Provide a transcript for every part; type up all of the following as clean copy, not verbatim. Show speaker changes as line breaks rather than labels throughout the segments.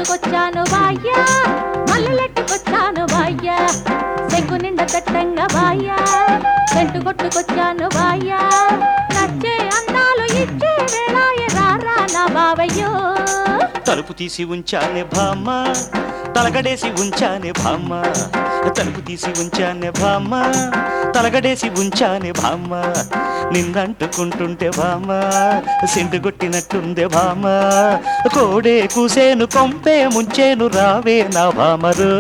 కొచ్చాను బాయ్యా మల్లెలెట్టుకొచ్చాను బాయ్యా చెంగు నిండా దట్టంగా బాయ్యా సెంటు కొట్టుకొచ్చాను బాయ్యా నచ్చే అందాలు ఇచ్చే వేళాయే రారా నా బావయ్యో
తలుపు తీసి ఉంచానే భామ తలగడేసి ఉంచానే భామ తలుపు తీసి ఉంచానే భామ తలగడేసి ఉంచానే భామ నిన్నంటుకుంటుంటే భామ సింటు కొట్టినట్టుందే భామ కోడే కూసేను కొంపే ముంచేను రావే నా భామరు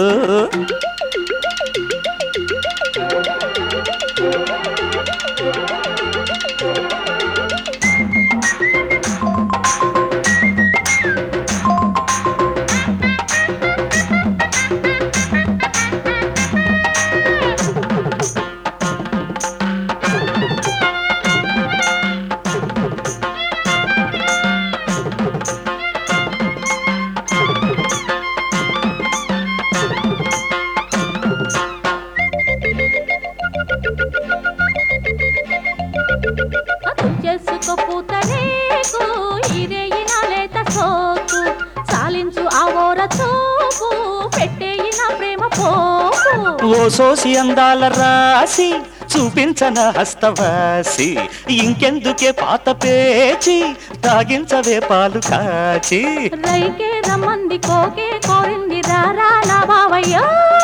చేసుకో పూతరేకు ఇరేయిన లేత సోకు సాలించు ఆ ఓర తోపు పెట్టేయిన ప్రేమ పోకు
ఓ సోసి అందాల రాసి చూపించన హస్తవాసి ఇంకెందుకే పాత పేచి తాగించవే పాలు కాచి
రైకే రమ్మంది కోకే కోరింది రారా నా బావయ్యో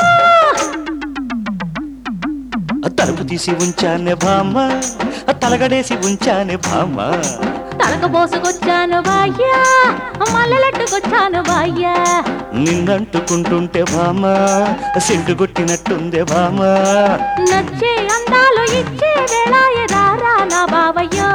తలుపు తీసి ఉంచానే భామ తలగడేసి ఉంచానే భామ
తలక పోసుకొచ్చాను బాయ్యా మల్లెలెట్టుకొచ్చాను బాయ్యా
నిన్నంటుకుంటుంటే భామ సింటు కొట్టినట్టుందే భామ
నచ్చే అందాలు ఇచ్చే వేళాయే రారా నా బావయ్యో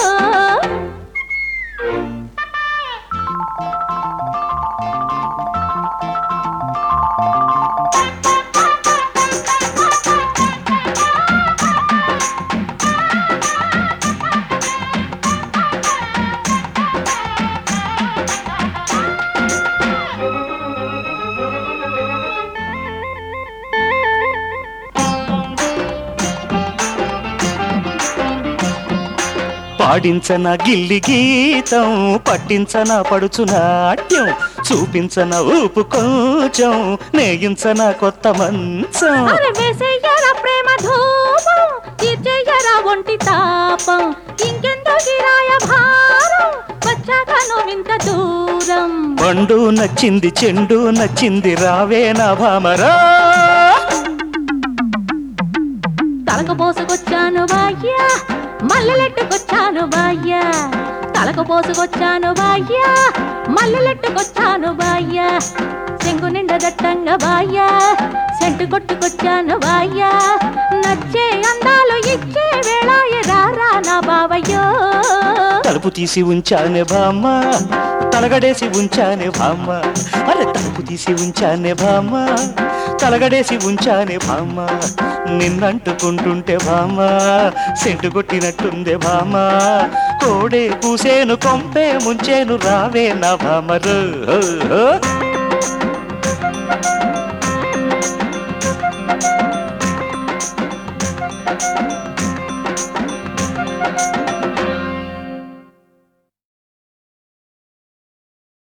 పాడించన గిల్లి గీతం పట్టించన పడుచు నాట్యం చూపించన ఊపు కొంచెం నేయించన కొత్త మంచం
వేసేయరా ప్రేమ ధూపం తీర్చేయరా ఒంటి తాపం ఇంకెంతో గిరాయ భారం వచ్చాక నువ్వింత దూరం
పండు నచ్చింది చెండు నచ్చింది రావే నా భామరా
తలకు పోసుకొచ్చాను బాయ్యా మల్లెలెట్టుకొచ్చాను బాయ్యా తలకు పోసుకొచ్చాను బాయ్యా మల్లెలెట్టుకొచ్చాను బాయ్యా చెంగు నిండా దట్టంగా బాయ్యా సెంటు కొట్టుకొచ్చాను బాయ్యా నచ్చే అందాలు ఇచ్చే వేళాయే రారా నా బావయ్యో
తలుపు తీసి ఉంచానే భామ తలగడేసి ఉంచానే భామ అరే తలుపు తీసి ఉంచానే భామ తలగడేసి ఉంచానే భామ నిన్నంటుకుంటుంటే భామ సెంటు కొట్టినట్టుందే భామ కోడే కూసేను కొంపే ముంచేను రావే నా భామరు